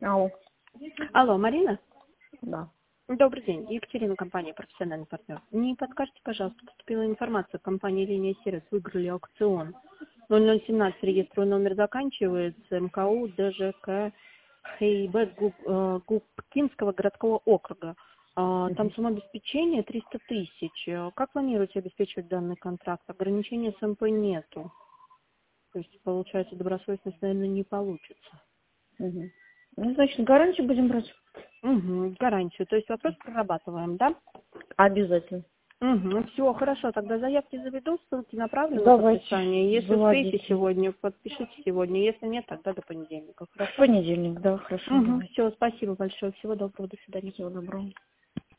Алло. Алло, Марина? Да. Добрый день. Екатерина, компания «Профессиональный партнер». Не подскажите, пожалуйста, поступила информация, компания «Линия Сервис» выиграли аукцион. 0017 реестровый номер заканчивается, МКУ ДЖК ХИБ Губкинского городского округа. Там сумма обеспечения 300 тысяч. Как планируете обеспечивать данный контракт? Ограничения с МП нету. То есть, получается, добросовестность, наверное, не получится. Угу. Ну, значит, гарантию будем брать? Угу, гарантию. То есть вопрос прорабатываем, да? Обязательно. Угу, все, хорошо. Тогда заявки заведу, ссылки направлены в Давайте, подписание. Если успеете заводите. сегодня, подпишите сегодня. Если нет, тогда до понедельника. В Хорошо? понедельник, да, хорошо, Угу, давайте. все, спасибо большое. Всего доброго, до свидания. Всего доброго.